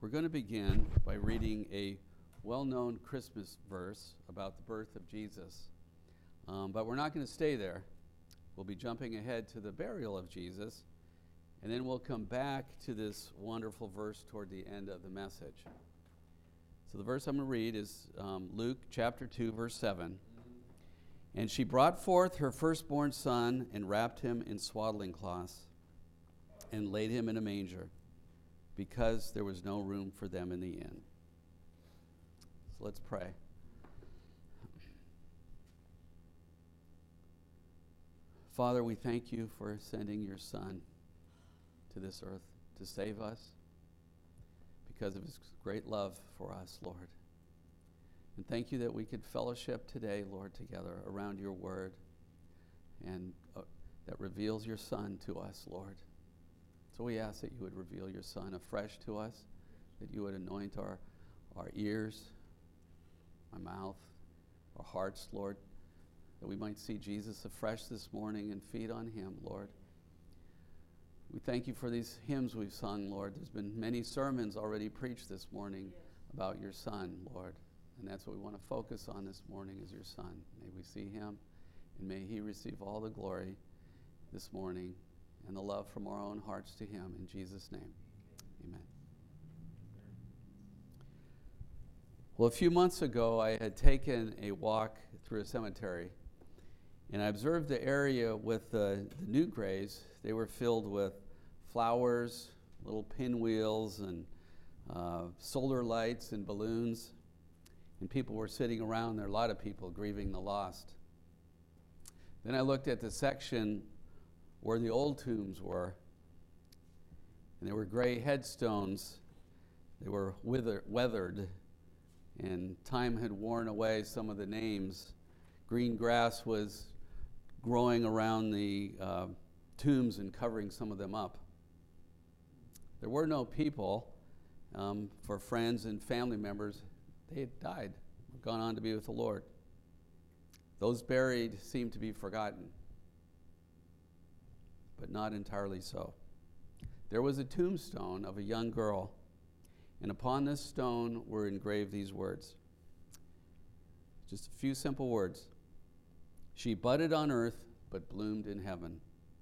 We're going to begin by reading a well-known Christmas verse about the birth of Jesus. But we're not going to stay there. We'll be jumping ahead to the burial of Jesus, and then we'll come back to this wonderful verse toward the end of the message. So the verse I'm going to read is Luke chapter 2, verse 7. And she brought forth her firstborn son and wrapped him in swaddling cloths and laid him in a manger, because there was no room for them in the inn. So let's pray. Father, we thank you for sending your Son to this earth to save us because of his great love for us, Lord. And thank you that we could fellowship today, Lord, together around your word and that reveals your Son to us, Lord. So we ask that you would reveal your Son afresh to us, that you would anoint our ears, our mouth, our hearts, Lord, that we might see Jesus afresh this morning and feed on him, Lord. We thank you for these hymns we've sung, Lord. There's been many sermons already preached this morning about your Son, Lord. And that's what we want to focus on this morning, is your Son. May we see him, and may he receive all the glory this morning and the love from our own hearts to him. In Jesus' name, amen. Well, a few months ago, I had taken a walk through a cemetery, and I observed the area with the new graves. They were filled with flowers, little pinwheels, and solar lights and balloons. And people were sitting around there, a lot of people grieving the lost. Then I looked at the section where the old tombs were, and there were gray headstones. They were weathered, and time had worn away some of the names. Green grass was growing around the tombs and covering some of them up. There were no people. For friends and family members, they had died, gone on to be with the Lord. Those buried seemed to be forgotten, but not entirely so. There was a tombstone of a young girl, and upon this stone were engraved these words. Just a few simple words. She budded on earth, but bloomed in heaven.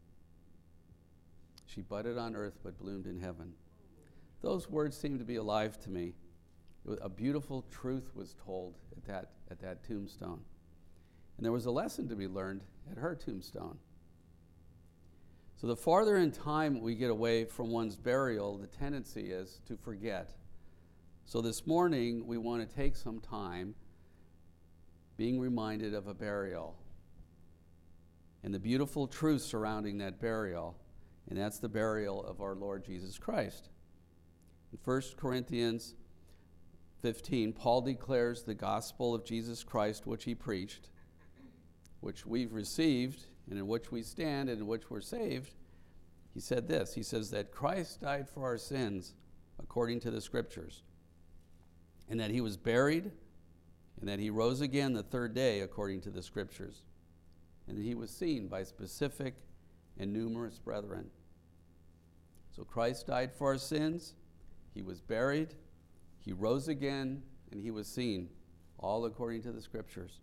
She budded on earth, but bloomed in heaven. Those words seem to be alive to me. A beautiful truth was told at that tombstone. And there was a lesson to be learned at her tombstone. So the farther in time we get away from one's burial, the tendency is to forget. So this morning, we want to take some time being reminded of a burial and the beautiful truth surrounding that burial, and that's the burial of our Lord Jesus Christ. In 1 Corinthians 15, Paul declares the gospel of Jesus Christ, which he preached, which we've received, and in which we stand, and in which we're saved. He said this. He says that Christ died for our sins according to the Scriptures, and that he was buried, and that he rose again the third day according to the Scriptures, and that he was seen by specific and numerous brethren. So Christ died for our sins, he was buried, he rose again, and he was seen, all according to the Scriptures.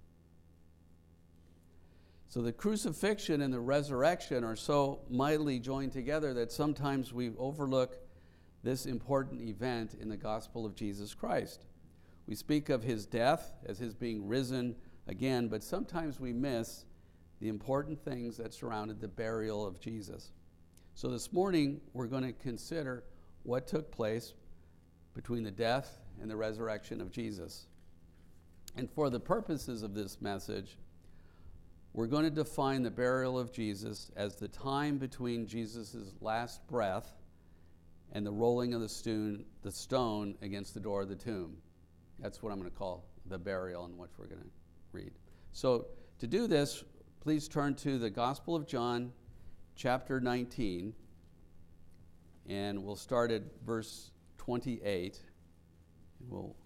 So the crucifixion and the resurrection are so mightily joined together that sometimes we overlook this important event in the gospel of Jesus Christ. We speak of his death as his being risen again, but sometimes we miss the important things that surrounded the burial of Jesus. So this morning, we're going to consider what took place between the death and the resurrection of Jesus. And for the purposes of this message, we're going to define the burial of Jesus as the time between Jesus' last breath and the rolling of the stone against the door of the tomb. That's what I'm going to call the burial, and what we're going to read. So to do this, please turn to the Gospel of John, chapter 19, and we'll start at verse 28. We'll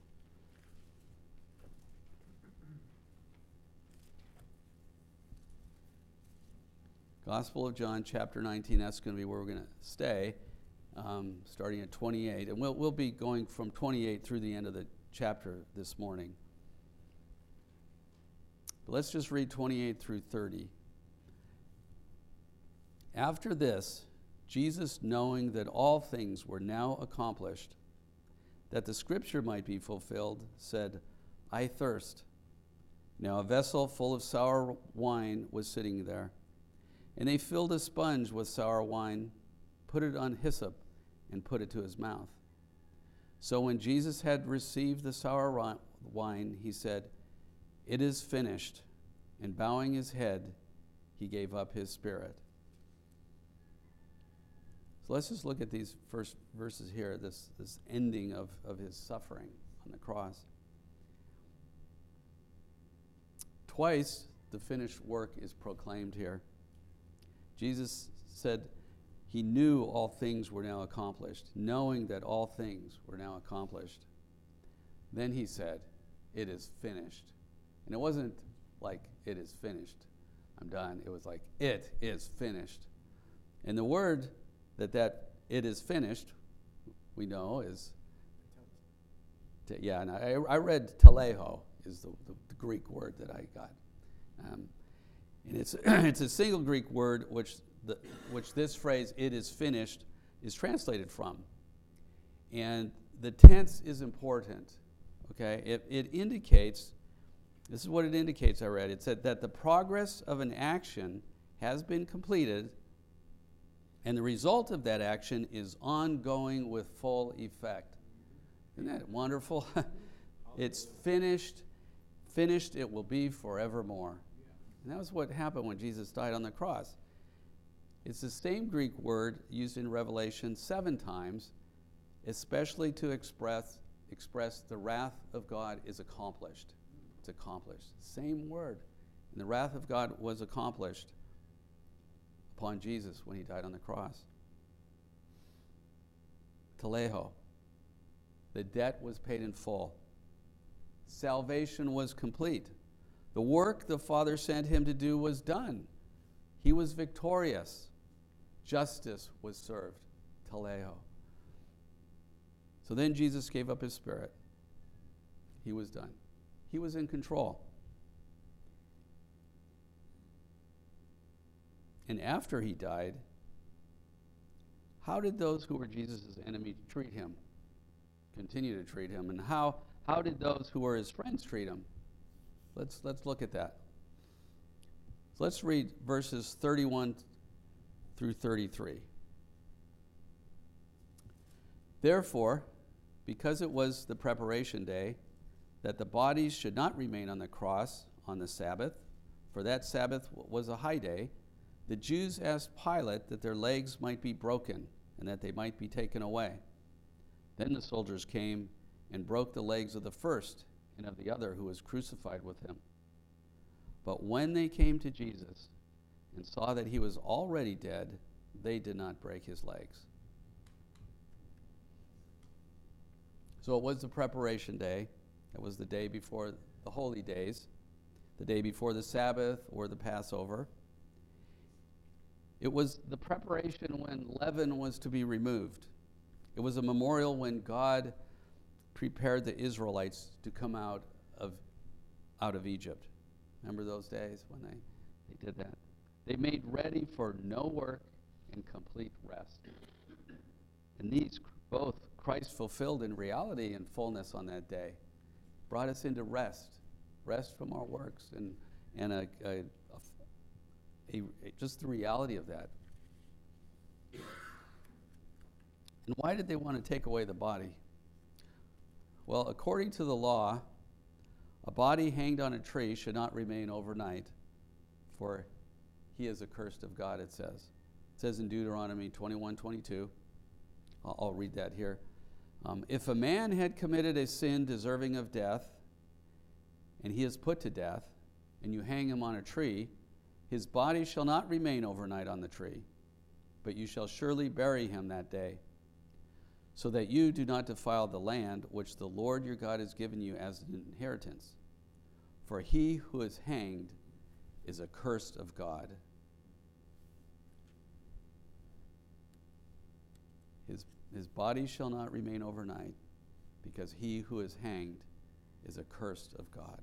Gospel of John, chapter 19, that's going to be where we're going to stay. starting at 28. And we'll be going from 28 through the end of the chapter this morning. But let's just read 28 through 30. After this, Jesus, knowing that all things were now accomplished, that the scripture might be fulfilled, said, I thirst. Now a vessel full of sour wine was sitting there, and they filled a sponge with sour wine, put it on hyssop, and put it to his mouth. So when Jesus had received the sour wine, he said, It is finished. And bowing his head, he gave up his spirit. So let's just look at these first verses here, this ending of his suffering on the cross. Twice the finished work is proclaimed here. Jesus said he knew all things were now accomplished, knowing that all things were now accomplished. Then he said, it is finished. And it wasn't like, it is finished, I'm done. It was like, it is finished. And the word that it is finished, we know is, and I read teleho is the Greek word that I got. And it's it's a single Greek word which this phrase, it is finished, is translated from. And the tense is important, okay? It indicates, this is what it indicates, I read. It said that the progress of an action has been completed, and the result of that action is ongoing with full effect. Isn't that wonderful? It's finished it will be forevermore. And that was what happened when Jesus died on the cross. It's the same Greek word used in Revelation 7 times, especially to express the wrath of God is accomplished. It's accomplished. Same word. And the wrath of God was accomplished upon Jesus when he died on the cross. Teleho. The debt was paid in full. Salvation was complete. The work the Father sent him to do was done. He was victorious. Justice was served. Teleo. So then Jesus gave up his spirit. He was done. He was in control. And after he died, how did those who were Jesus' enemies treat him? Continue to treat him. And how did those who were his friends treat him? Let's look at that. So let's read verses 31 through 33. Therefore, because it was the preparation day, that the bodies should not remain on the cross on the Sabbath, for that Sabbath was a high day, the Jews asked Pilate that their legs might be broken and that they might be taken away. Then the soldiers came and broke the legs of the first and of the other who was crucified with him. But when they came to Jesus and saw that he was already dead, they did not break his legs. So it was the preparation day. It was the day before the holy days, the day before the Sabbath or the Passover. It was the preparation when leaven was to be removed. It was a memorial when God prepared the Israelites to come out of Egypt. Remember those days when they did that? They made ready for no work and complete rest. And these both Christ fulfilled in reality and fullness on that day, brought us into rest from our works, and just the reality of that. And why did they want to take away the body? Well, according to the law, a body hanged on a tree should not remain overnight, for he is accursed of God, it says. It says in Deuteronomy 21:22. I'll read that here. If a man had committed a sin deserving of death, and he is put to death, and you hang him on a tree, his body shall not remain overnight on the tree, but you shall surely bury him that day, so that you do not defile the land which the Lord your God has given you as an inheritance. For he who is hanged is accursed of God. His body shall not remain overnight, because he who is hanged is accursed of God.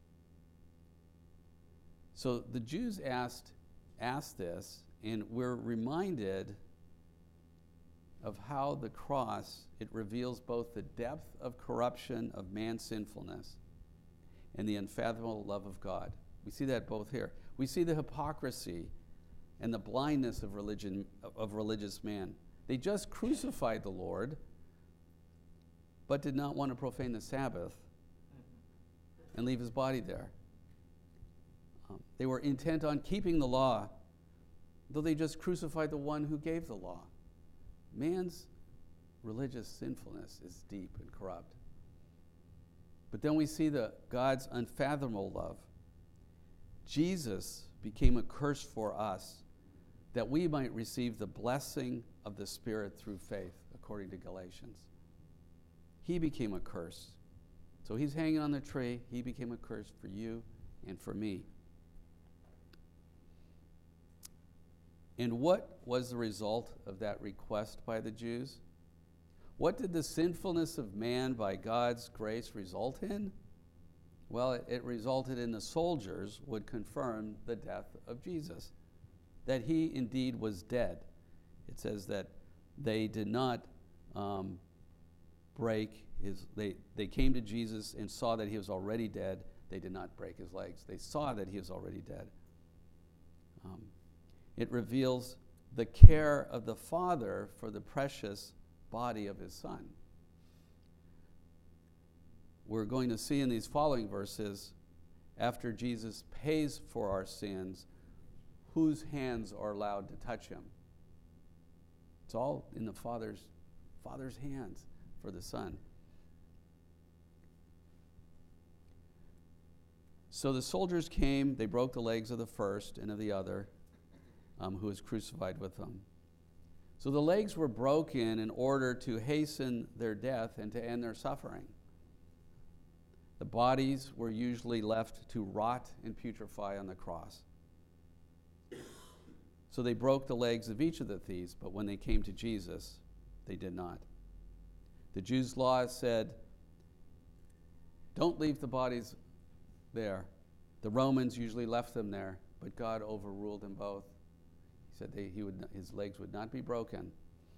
So the Jews asked this, and we're reminded of how the cross, it reveals both the depth of corruption of man's sinfulness and the unfathomable love of God. We see that both here. We see the hypocrisy and the blindness of religious man. They just crucified the Lord, but did not want to profane the Sabbath and leave his body there. They were intent on keeping the law, though they just crucified the one who gave the law. Man's religious sinfulness is deep and corrupt. But then we see God's unfathomable love. Jesus became a curse for us, that we might receive the blessing of the Spirit through faith, according to Galatians. He became a curse. So he's hanging on the tree. He became a curse for you and for me. And what was the result of that request by the Jews? What did the sinfulness of man by God's grace result in? Well, it resulted in the soldiers would confirm the death of Jesus, that he indeed was dead. It says that they did not break his, they came to Jesus and saw that he was already dead. They did not break his legs. They saw that he was already dead. It reveals the care of the Father for the precious body of his Son. We're going to see in these following verses, after Jesus pays for our sins, whose hands are allowed to touch him. It's all in the Father's hands for the Son. So the soldiers came, they broke the legs of the first and of the other, who was crucified with them. So the legs were broken in order to hasten their death and to end their suffering. The bodies were usually left to rot and putrefy on the cross. So they broke the legs of each of the thieves, but when they came to Jesus, they did not. The Jews' law said, don't leave the bodies there. The Romans usually left them there, but God overruled them both. He said his legs would not be broken.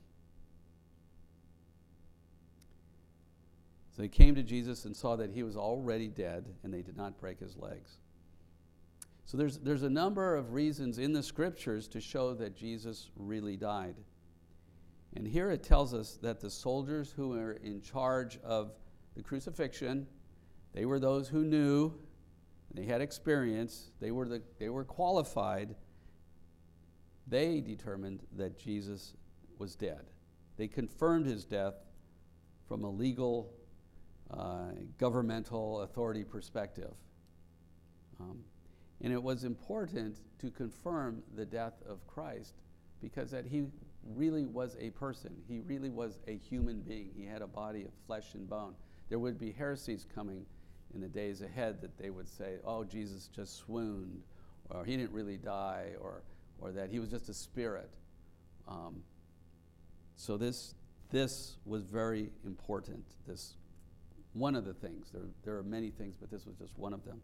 So they came to Jesus and saw that he was already dead, and they did not break his legs. So there's a number of reasons in the scriptures to show that Jesus really died. And here it tells us that the soldiers who were in charge of the crucifixion, they were those who knew, they had experience, they were qualified. They determined that Jesus was dead. They confirmed his death from a legal, governmental authority perspective. And it was important to confirm the death of Christ because that he really was a person. He really was a human being. He had a body of flesh and bone. There would be heresies coming in the days ahead that they would say, oh, Jesus just swooned, or he didn't really die, or that he was just a spirit. So this was very important. This one of the things. There are many things, but this was just one of them.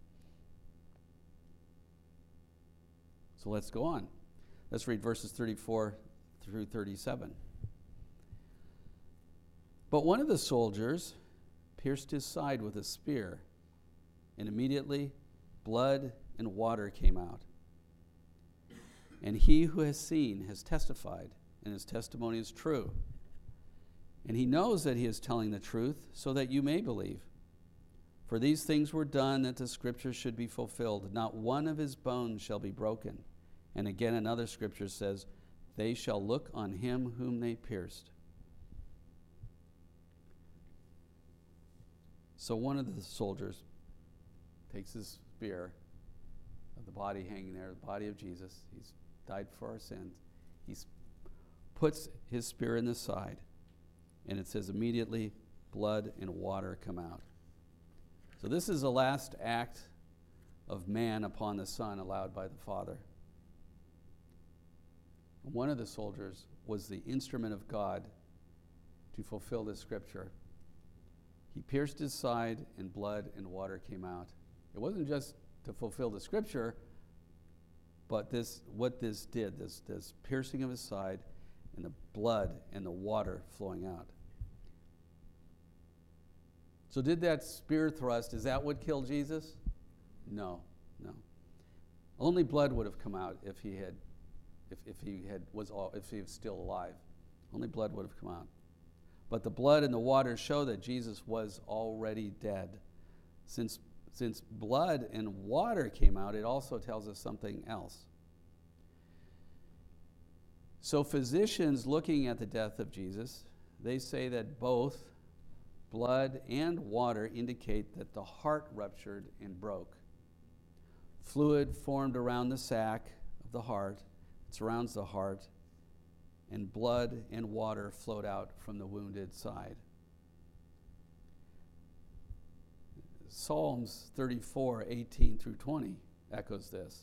So let's go on. Let's read verses 34 through 37. But one of the soldiers pierced his side with a spear, and immediately blood and water came out. And he who has seen has testified, and his testimony is true. And he knows that he is telling the truth, so that you may believe. For these things were done that the scripture should be fulfilled. Not one of his bones shall be broken. And again, another scripture says, they shall look on him whom they pierced. So one of the soldiers takes his spear of the body hanging there, the body of Jesus. He's died for our sins. He puts his spear in the side, and it says immediately blood and water come out. So this is the last act of man upon the Son allowed by the Father. One of the soldiers was the instrument of God to fulfill this scripture. He pierced his side, and blood and water came out. It wasn't just to fulfill the scripture, but what this did, this piercing of his side, and the blood and the water flowing out. So did that spear thrust, is that what killed Jesus? No. Only blood would have come out if he was still alive. Only blood would have come out. But the blood and the water show that Jesus was already dead. Since blood and water came out, it also tells us something else. So physicians looking at the death of Jesus, they say that both blood and water indicate that the heart ruptured and broke. Fluid formed around the sac of the heart, it surrounds the heart, and blood and water flowed out from the wounded side. Psalms 34:18 through 20 echoes this.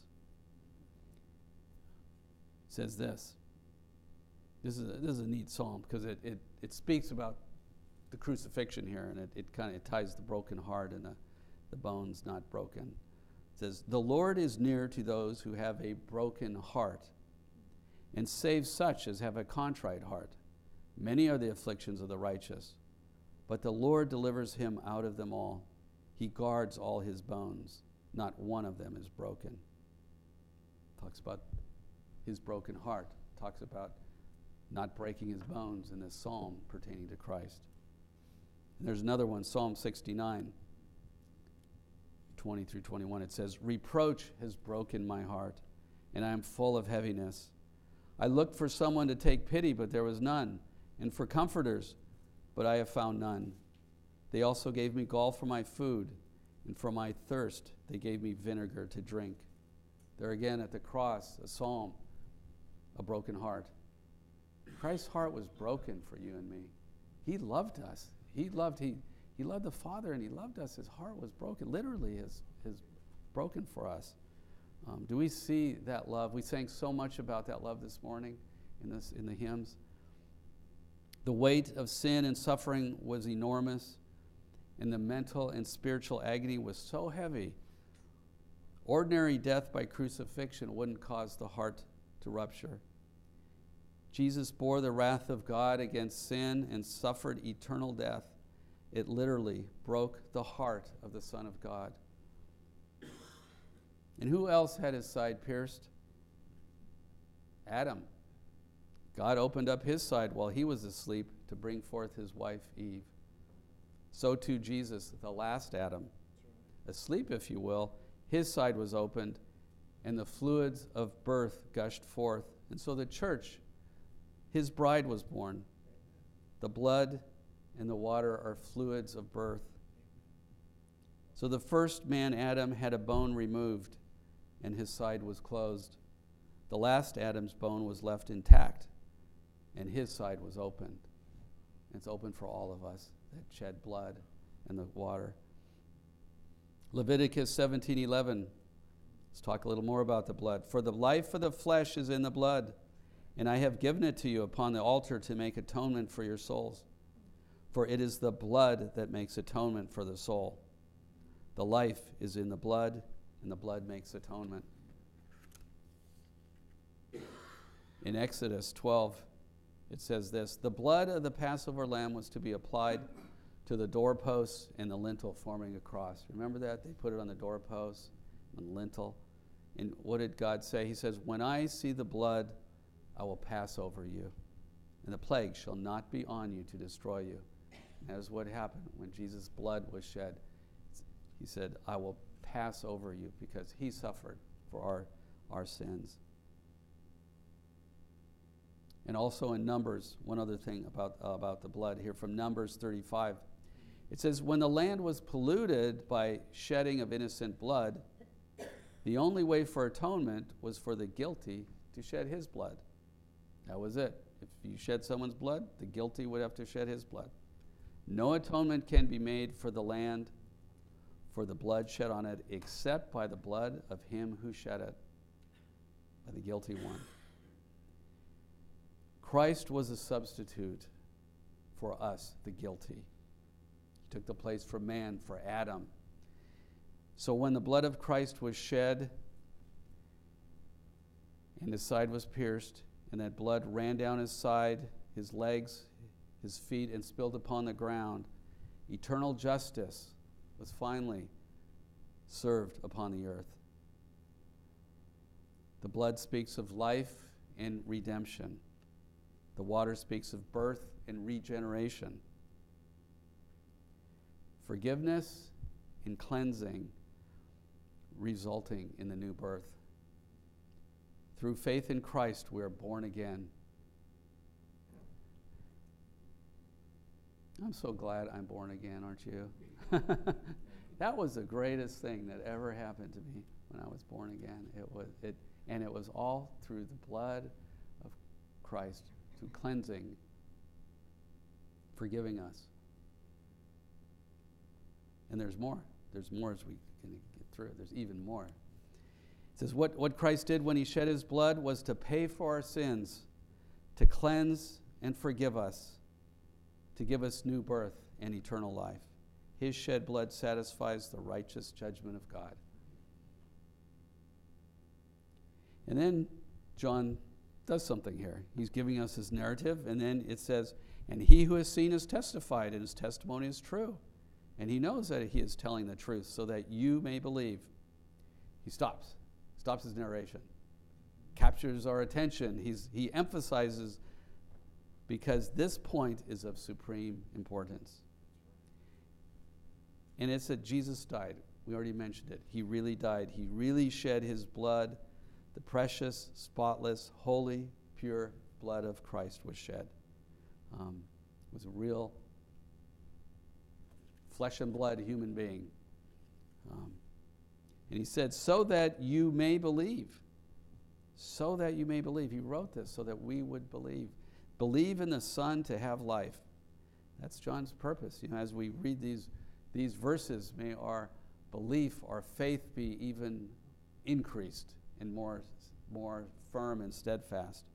It says this. This is a neat psalm because it speaks about the crucifixion here, and it kind of ties the broken heart and the bones not broken. It says, "The Lord is near to those who have a broken heart, and saves such as have a contrite heart. Many are the afflictions of the righteous, but the Lord delivers him out of them all. He guards all his bones. Not one of them is broken." Talks about his broken heart. Talks about not breaking his bones in this psalm pertaining to Christ. And there's another one, Psalm 69, 20 through 21. It says, "Reproach has broken my heart, and I am full of heaviness. I looked for someone to take pity, but there was none, and for comforters, but I have found none. They also gave me gall for my food, and for my thirst they gave me vinegar to drink." There again at the cross, a psalm, a broken heart. Christ's heart was broken for you and me. He loved us. He loved the Father, and he loved us. His heart was broken, literally is broken for us. Do we see that love? We sang so much about that love this morning in the hymns. The weight of sin and suffering was enormous, and the mental and spiritual agony was so heavy. Ordinary death by crucifixion wouldn't cause the heart to rupture. Jesus bore the wrath of God against sin and suffered eternal death. It literally broke the heart of the Son of God. And who else had his side pierced? Adam. God opened up his side while he was asleep to bring forth his wife Eve. So too Jesus, the last Adam, asleep if you will, his side was opened and the fluids of birth gushed forth. And so the church, his bride, was born. The blood and the water are fluids of birth. So the first man, Adam, had a bone removed and his side was closed. The last Adam's bone was left intact and his side was opened. It's open for all of us that shed blood and the water. Leviticus 17:11. Let's talk a little more about the blood. "For the life of the flesh is in the blood, and I have given it to you upon the altar to make atonement for your souls. For it is the blood that makes atonement for the soul. The life is in the blood, and the blood makes atonement." In Exodus 12, it says this, "The blood of the Passover lamb was to be applied to the doorposts and the lintel forming a cross." Remember that? They put it on the doorposts and the lintel. And what did God say? He says, "When I see the blood, I will pass over you, and the plague shall not be on you to destroy you." And that is what happened when Jesus' blood was shed. He said, "I will pass over you," because he suffered for our sins. And also in Numbers, one other thing about the blood here from Numbers 35. It says, "When the land was polluted by shedding of innocent blood, the only way for atonement was for the guilty to shed his blood." That was it. If you shed someone's blood, the guilty would have to shed his blood. "No atonement can be made for the land for the blood shed on it, except by the blood of him who shed it," by the guilty one. Christ was a substitute for us, the guilty. He took the place for man, for Adam. So when the blood of Christ was shed and his side was pierced, and that blood ran down his side, his legs, his feet, and spilled upon the ground, eternal justice was finally served upon the earth. The blood speaks of life and redemption. The water speaks of birth and regeneration. Forgiveness and cleansing resulting in the new birth. Through faith in Christ, we are born again. I'm so glad I'm born again, aren't you? That was the greatest thing that ever happened to me when I was born again. It was all through the blood of Christ, through cleansing, forgiving us. And there's more. There's more as we can get through. There's even more. It says, what Christ did when he shed his blood was to pay for our sins, to cleanse and forgive us, to give us new birth and eternal life. His shed blood satisfies the righteous judgment of God. And then John does something here. He's giving us his narrative, and then it says, and he who has seen has testified, and his testimony is true. And he knows that he is telling the truth so that you may believe. He stops his narration, captures our attention. He emphasizes, because this point is of supreme importance. And it's that Jesus died. We already mentioned it. He really died. He really shed his blood. The precious, spotless, holy, pure blood of Christ was shed. It was a real flesh and blood human being. And he said, so that you may believe. So that you may believe. He wrote this so that we would believe. Believe in the Son to have life. That's John's purpose. As we read these verses, may our belief, our faith be even increased and more firm and steadfast.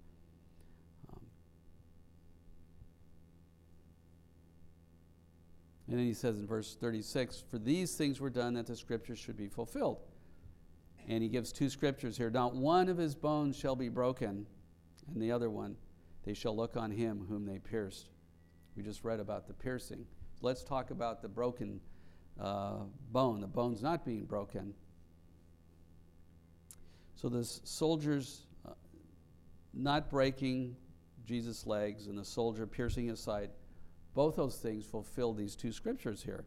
And then he says in verse 36, for these things were done that the scriptures should be fulfilled. And he gives two scriptures here. Not one of his bones shall be broken, and the other one, they shall look on him whom they pierced. We just read about the piercing. Let's talk about the broken bone, the bones not being broken. So the soldiers not breaking Jesus' legs and the soldier piercing his side, both those things fulfill these two scriptures here.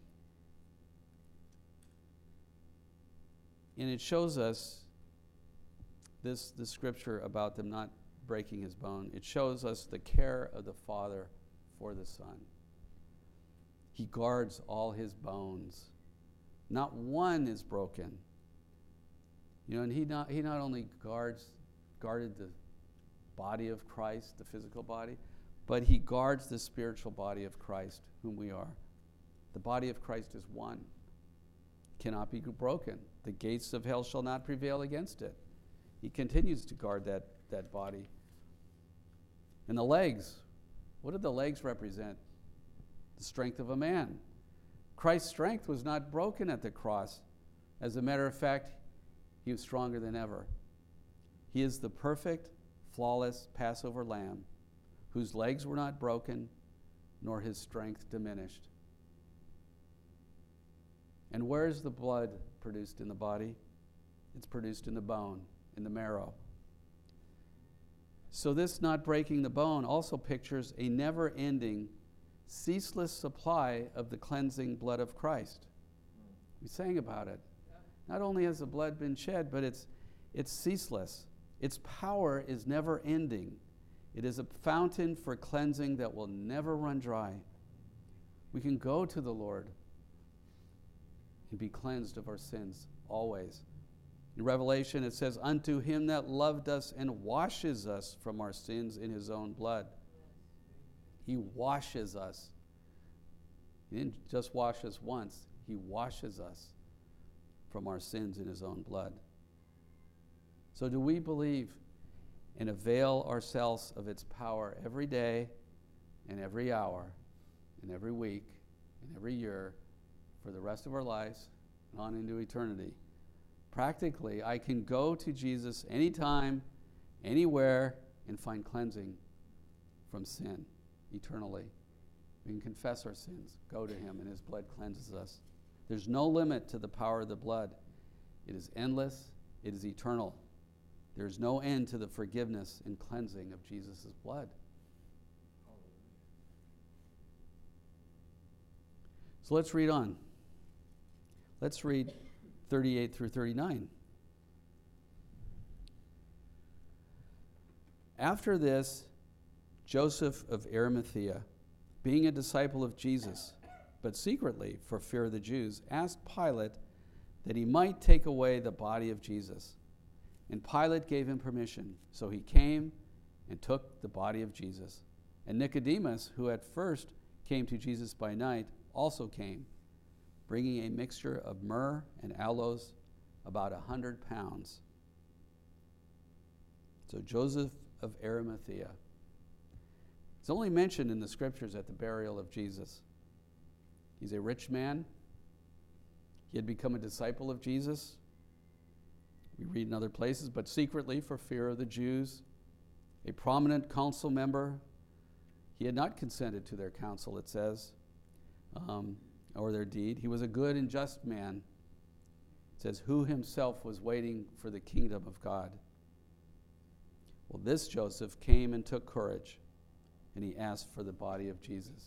And it shows us this scripture about them not breaking his bone. It shows us the care of the Father for the Son. He guards all his bones. Not one is broken. And he not only guarded the body of Christ, the physical body, but he guards the spiritual body of Christ, whom we are. The body of Christ is one. Cannot be broken. The gates of hell shall not prevail against it. He continues to guard that body. And the legs, what did the legs represent? The strength of a man. Christ's strength was not broken at the cross. As a matter of fact, he was stronger than ever. He is the perfect, flawless Passover lamb, whose legs were not broken, nor his strength diminished. And where is the blood produced in the body? It's produced in the bone, in the marrow. So this not breaking the bone also pictures a never-ending, ceaseless supply of the cleansing blood of Christ. We sang about it. Not only has the blood been shed, but it's ceaseless. Its power is never-ending. It is a fountain for cleansing that will never run dry. We can go to the Lord and be cleansed of our sins always. In Revelation, it says, unto him that loved us and washes us from our sins in his own blood. He washes us. He didn't just wash us once. He washes us from our sins in his own blood. So do we believe and avail ourselves of its power every day and every hour and every week and every year for the rest of our lives and on into eternity. Practically, I can go to Jesus anytime, anywhere, and find cleansing from sin eternally. We can confess our sins, go to him, and his blood cleanses us. There's no limit to the power of the blood. It is endless. It is eternal. There's no end to the forgiveness and cleansing of Jesus' blood. So let's read on. Let's read 38 through 39. After this, Joseph of Arimathea, being a disciple of Jesus, but secretly for fear of the Jews, asked Pilate that he might take away the body of Jesus. And Pilate gave him permission. So he came and took the body of Jesus. And Nicodemus, who at first came to Jesus by night, also came, bringing a mixture of myrrh and aloes, about 100 pounds. So Joseph of Arimathea. It's only mentioned in the scriptures at the burial of Jesus. He's a rich man. He had become a disciple of Jesus. We read in other places, but secretly for fear of the Jews. A prominent council member. He had not consented to their counsel, it says, or their deed. He was a good and just man. It says, who himself was waiting for the kingdom of God. Well, this Joseph came and took courage, and he asked for the body of Jesus.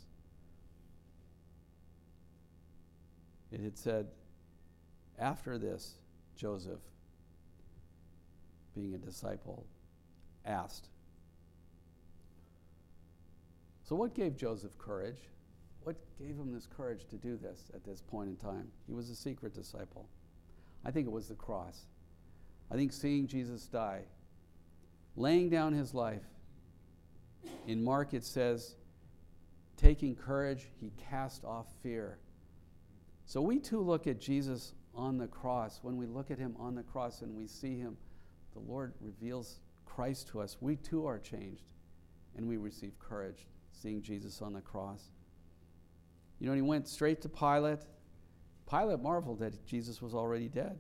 It had said, after this, Joseph, being a disciple, asked. So what gave Joseph courage? What gave him this courage to do this at this point in time? He was a secret disciple. I think it was the cross. I think seeing Jesus die, laying down his life. In Mark it says, taking courage, he cast off fear. So we too look at Jesus on the cross. When we look at him on the cross and we see him, the Lord reveals Christ to us. We too are changed, and we receive courage seeing Jesus on the cross. You know, he went straight to Pilate. Pilate marveled that Jesus was already dead.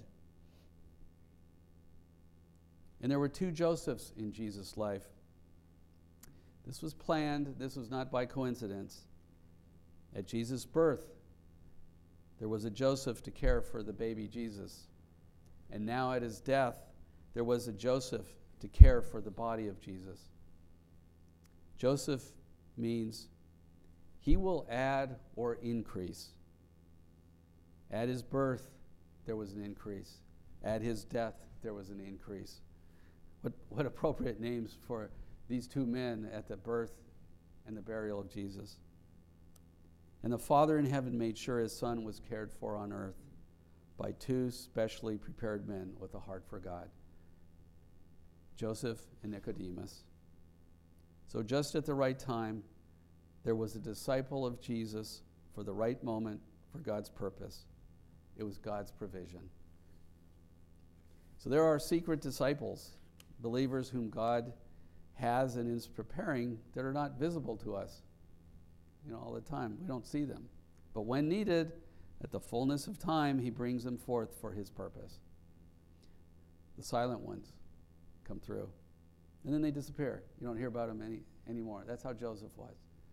And there were two Josephs in Jesus' life. This was planned. This was not by coincidence. At Jesus' birth, there was a Joseph to care for the baby Jesus. And now at his death, there was a Joseph to care for the body of Jesus. Joseph means he will add or increase. At his birth, there was an increase. At his death, there was an increase. What appropriate names for these two men at the birth and the burial of Jesus. And the Father in heaven made sure his Son was cared for on earth by two specially prepared men with a heart for God, Joseph and Nicodemus. So just at the right time, there was a disciple of Jesus for the right moment for God's purpose. It was God's provision. So there are secret disciples, believers whom God has and is preparing that are not visible to us, all the time. We don't see them. But when needed, at the fullness of time, he brings them forth for his purpose. The silent ones come through, and then they disappear. You don't hear about them anymore. That's how Joseph was.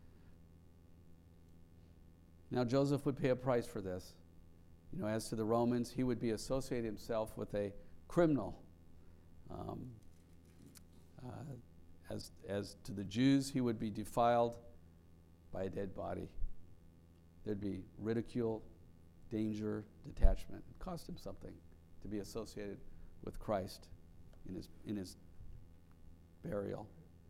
Now, Joseph would pay a price for this. As to the Romans, he would be associated himself with a criminal. As to the Jews, he would be defiled by a dead body. There'd be ridicule, danger, detachment. It cost him something to be associated with Christ in his burial.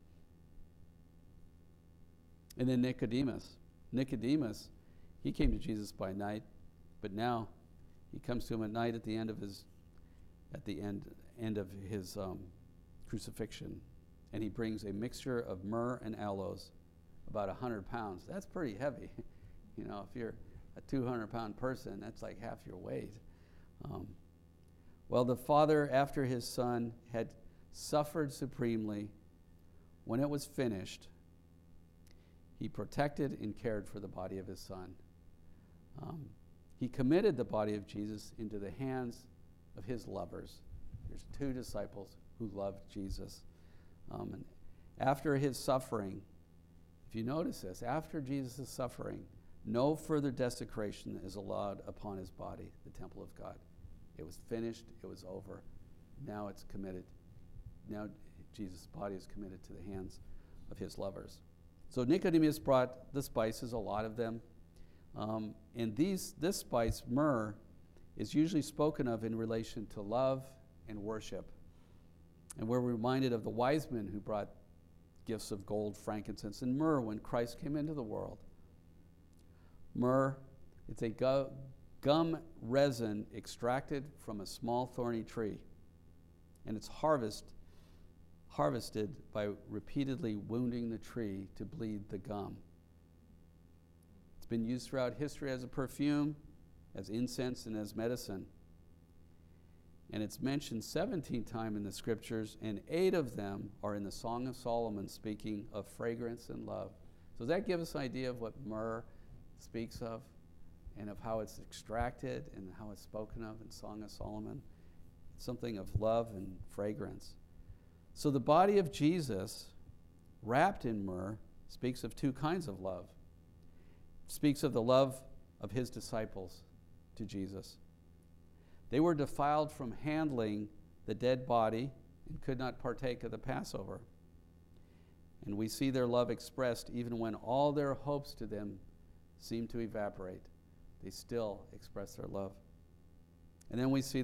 And then Nicodemus, he came to Jesus by night, but now he comes to him at night at the end of his crucifixion, and he brings a mixture of myrrh and aloes, about 100 pounds. That's pretty heavy. If you're a 200-pound person, that's like half your weight. Well, the Father, after his Son had suffered supremely, when it was finished, He protected and cared for the body of his Son. He committed the body of Jesus into the hands of his lovers. There's 2 disciples who loved Jesus. And after his suffering, if you notice this, after Jesus' suffering, no further desecration is allowed upon his body, the temple of God. It was finished. It was over. Now it's committed. Now Jesus' body is committed to the hands of his lovers. So Nicodemus brought the spices, a lot of them. And this spice, myrrh, is usually spoken of in relation to love and worship. And we're reminded of the wise men who brought gifts of gold, frankincense, and myrrh when Christ came into the world. Myrrh, it's a gum resin extracted from a small thorny tree. And it's harvested by repeatedly wounding the tree to bleed the gum. It's been used throughout history as a perfume, as incense, and as medicine. And it's mentioned 17 times in the scriptures, and 8 of them are in the Song of Solomon, speaking of fragrance and love. So does that give us an idea of what myrrh speaks of, and of how it's extracted and how it's spoken of in Song of Solomon? It's something of love and fragrance. So the body of Jesus, wrapped in myrrh, speaks of 2 kinds of love. It speaks of the love of his disciples to Jesus. They were defiled from handling the dead body and could not partake of the Passover. And we see their love expressed even when all their hopes to them seem to evaporate. They still express their love. And then we see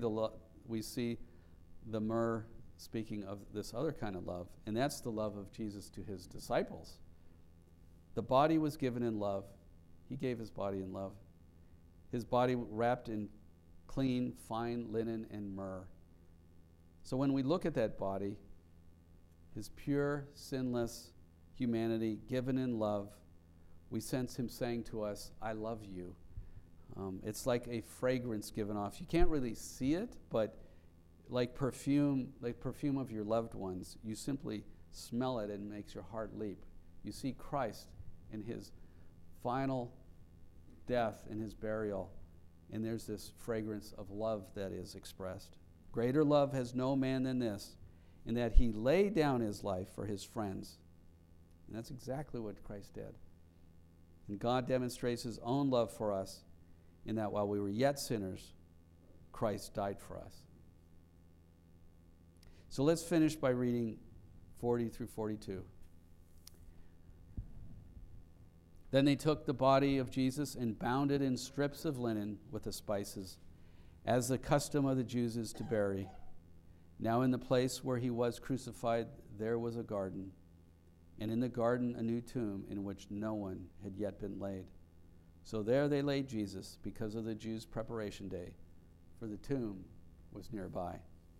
the myrrh speaking of this other kind of love, and that's the love of Jesus to his disciples. The body was given in love. He gave his body in love. His body wrapped in clean, fine linen and myrrh. So when we look at that body, his pure, sinless humanity given in love, we sense him saying to us, I love you. It's like a fragrance given off. You can't really see it, but like perfume of your loved ones, you simply smell it and it makes your heart leap. You see Christ in his final death and his burial, and there's this fragrance of love that is expressed. Greater love has no man than this, in that he laid down his life for his friends. And that's exactly what Christ did. And God demonstrates his own love for us in that while we were yet sinners, Christ died for us. So let's finish by reading 40 through 42. Then they took the body of Jesus and bound it in strips of linen with the spices, as the custom of the Jews is to bury. Now in the place where he was crucified, there was a garden, and in the garden a new tomb in which no one had yet been laid. So there they laid Jesus because of the Jews' preparation day, for the tomb was nearby.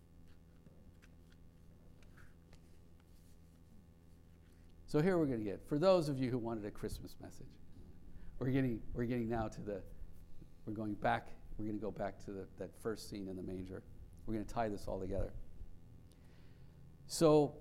So here we're going to get, for those of you who wanted a Christmas message, we're getting now to we're going to go back to that first scene in the manger. We're going to tie this all together. So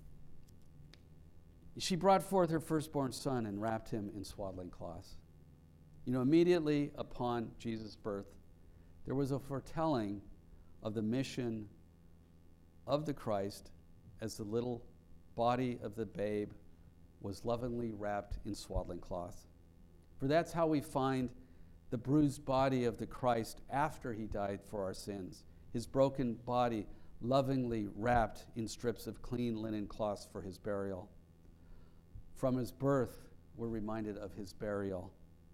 she brought forth her firstborn son and wrapped him in swaddling cloths. You know, immediately upon Jesus' birth, there was a foretelling of the mission of the Christ as the little body of the babe was lovingly wrapped in swaddling cloths. For that's how we find the bruised body of the Christ after he died for our sins, his broken body lovingly wrapped in strips of clean linen cloths for his burial. From his birth, we're reminded of his burial.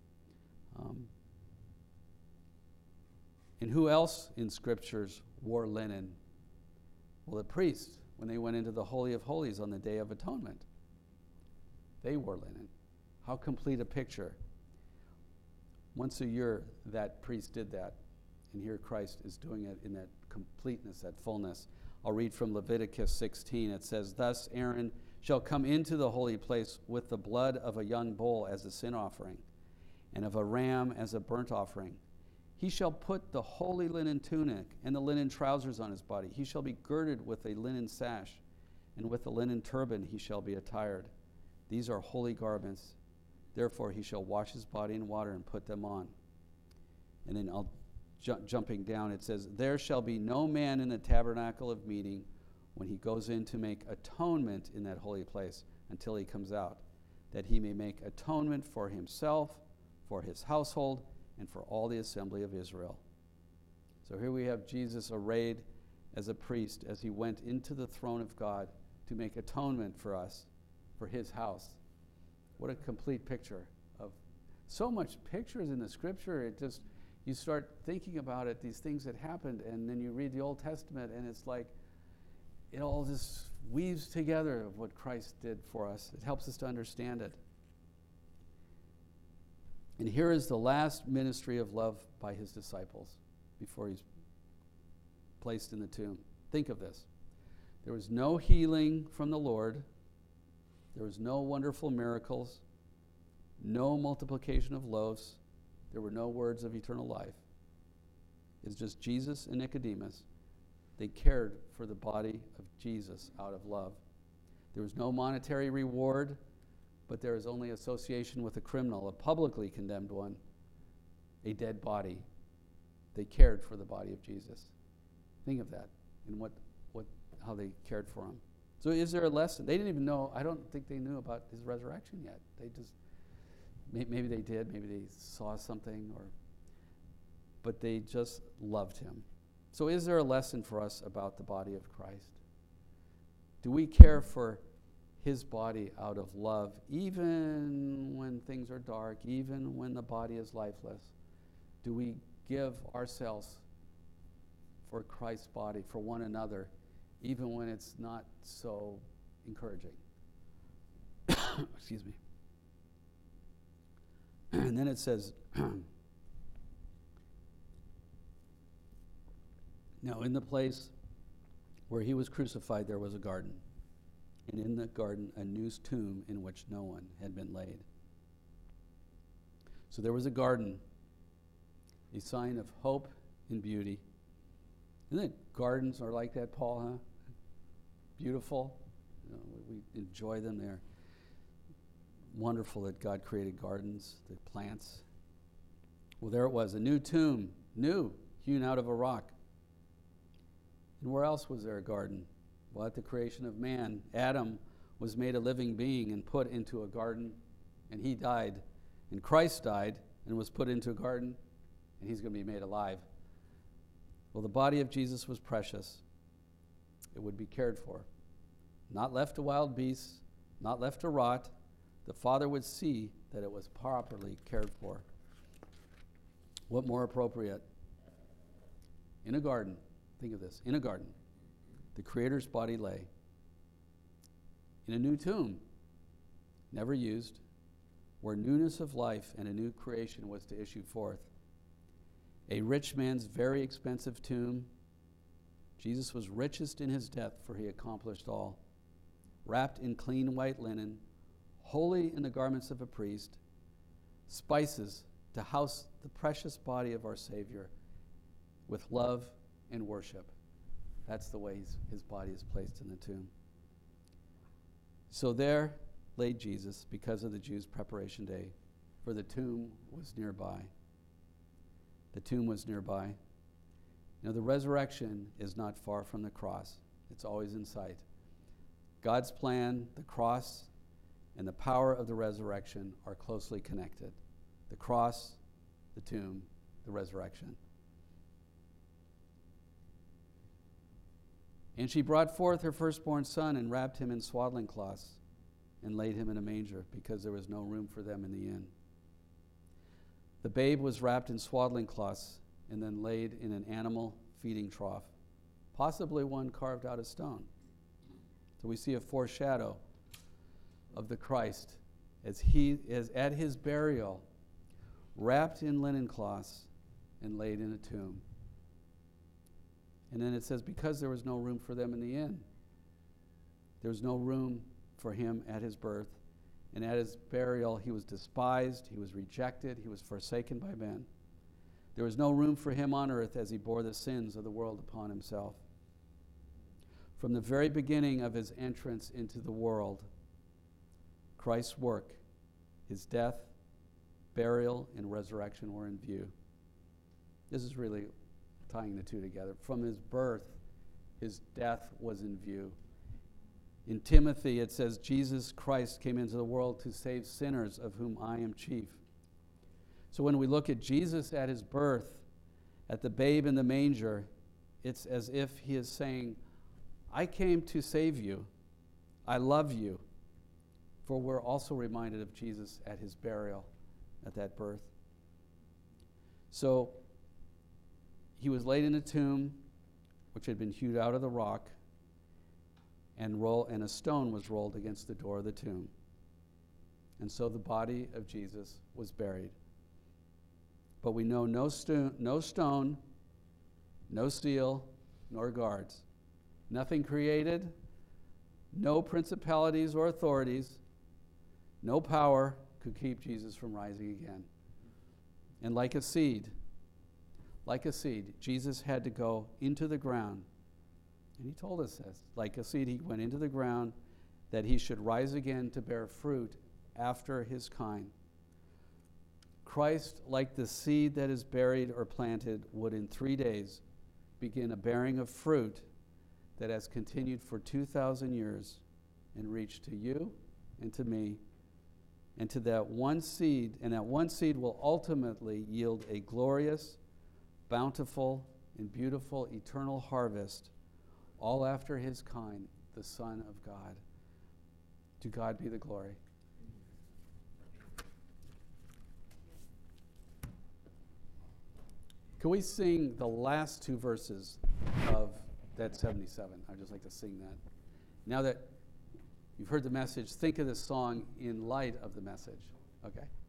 And who else in scriptures wore linen? Well, the priests, when they went into the Holy of Holies on the Day of Atonement, they wore linen. How complete a picture. Once a year, that priest did that. And here Christ is doing it in that completeness, that fullness. I'll read from Leviticus 16. It says, Thus Aaron shall come into the holy place with the blood of a young bull as a sin offering, and of a ram as a burnt offering. He shall put the holy linen tunic and the linen trousers on his body. He shall be girded with a linen sash, and with a linen turban he shall be attired. These are holy garments. Therefore he shall wash his body in water and put them on. And then jumping down, it says, there shall be no man in the tabernacle of meeting when he goes in to make atonement in that holy place until he comes out, that he may make atonement for himself, for his household, and for all the assembly of Israel. So here we have Jesus arrayed as a priest as he went into the throne of God to make atonement for us, for his house. What a complete picture of so much pictures in the scripture. It just, you start thinking about it, these things that happened, and then you read the Old Testament, and it's like it all just weaves together of what Christ did for us. It helps us to understand it. And here is the last ministry of love by his disciples before he's placed in the tomb. Think of this. There was no healing from the Lord. There was no wonderful miracles, no multiplication of loaves. There were no words of eternal life. It's just Jesus and Nicodemus. They cared for the body of Jesus out of love. There was no monetary reward, but there is only association with a criminal, a publicly condemned one, a dead body. They cared for the body of Jesus. Think of that and how they cared for him. So is there a lesson? They didn't even know, I don't think they knew about his resurrection yet. They just, maybe they did, maybe they saw something, but they just loved him. So is there a lesson for us about the body of Christ? Do we care for his body out of love, even when things are dark, even when the body is lifeless? Do we give ourselves for Christ's body, for one another, even when it's not so encouraging? Excuse me. And then it says, now in the place where he was crucified there was a garden, and in the garden a new tomb in which no one had been laid. So there was a garden, a sign of hope and beauty. Isn't it gardens are like that, Paul, huh? Beautiful. You know, we enjoy them. They're wonderful that God created gardens, the plants. Well, there it was, a new tomb, hewn out of a rock. And where else was there a garden? Well, at the creation of man, Adam was made a living being and put into a garden, and he died. And Christ died and was put into a garden, and he's going to be made alive. Well, the body of Jesus was precious. It would be cared for. Not left to wild beasts, not left to rot. The Father would see that it was properly cared for. What more appropriate? In a garden, think of this, in a garden, the Creator's body lay. In a new tomb, never used, where newness of life and a new creation was to issue forth. A rich man's very expensive tomb. Jesus was richest in his death, for he accomplished all. Wrapped in clean white linen, holy in the garments of a priest, spices to house the precious body of our Savior with love and worship. That's the way his body is placed in the tomb. So there lay Jesus because of the Jews' preparation day, for the tomb was nearby. The tomb was nearby. Now, the resurrection is not far from the cross. It's always in sight. God's plan, the cross, and the power of the resurrection are closely connected. The cross, the tomb, the resurrection. And she brought forth her firstborn son and wrapped him in swaddling cloths and laid him in a manger, because there was no room for them in the inn. The babe was wrapped in swaddling cloths and then laid in an animal feeding trough, possibly one carved out of stone. So we see a foreshadow of the Christ as he is at his burial, wrapped in linen cloths and laid in a tomb. And then it says, because there was no room for them in the inn. There was no room for him at his birth. And at his burial, he was despised, he was rejected, he was forsaken by men. There was no room for him on earth as he bore the sins of the world upon himself. From the very beginning of his entrance into the world, Christ's work his death, burial, and resurrection were in view. This is really tying the two together. From his birth, his death was in view. In Timothy, it says, Jesus Christ came into the world to save sinners, of whom I am chief. So when we look at Jesus at his birth, at the babe in the manger, it's as if he is saying, I came to save you. I love you. For we're also reminded of Jesus at his burial, at that birth. So he was laid in a tomb, which had been hewed out of the rock, and a stone was rolled against the door of the tomb. And so the body of Jesus was buried. But we know no stone, no seal, nor guards. Nothing created, no principalities or authorities, no power could keep Jesus from rising again. And like a seed, Jesus had to go into the ground. And he told us this. Like a seed, he went into the ground that he should rise again to bear fruit after his kind. Christ, like the seed that is buried or planted, would in 3 days begin a bearing of fruit that has continued for 2,000 years and reached to you and to me and to that one seed. And that one seed will ultimately yield a glorious, bountiful, and beautiful eternal harvest, all after his kind, the Son of God. To God be the glory. Can we sing the last two verses of that 77? I'd just like to sing that. Now that you've heard the message, think of this song in light of the message. Okay?